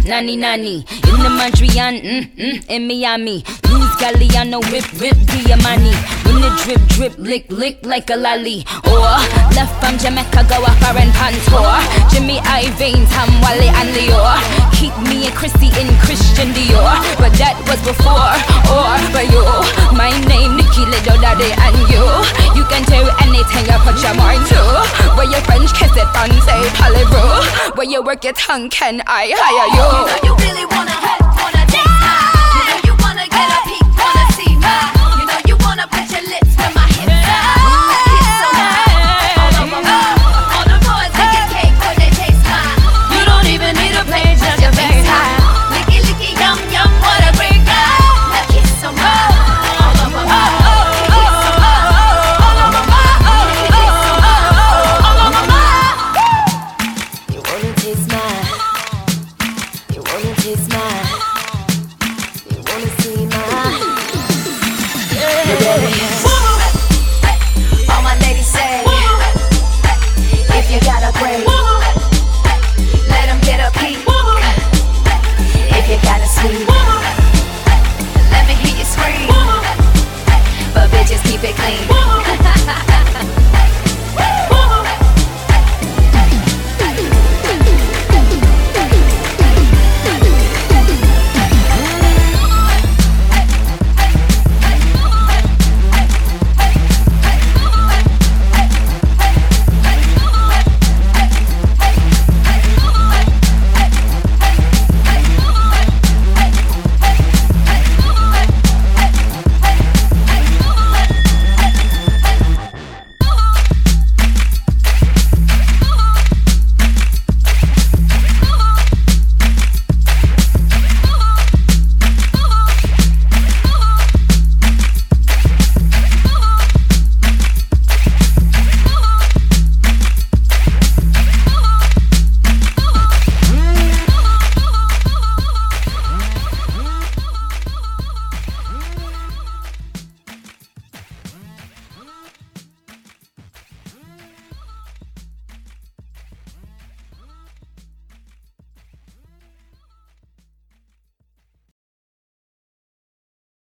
Nani nani. In the Montreal, in Miami. Lose Galliano, whip Diamani. When the drip, lick like a lolly. Or left from Jamaica, go a foreign pantour. Jimmy Iovine, Tom Wally and Leo. Keep me and Chrissy in Christian Dior. But that was before, or for you. My name Nikki Little Daddy and you. You can do anything you put your mind to. Where your French kiss it, fancy Polybro. Where you work your tongue, can I hire you? You know you really wanna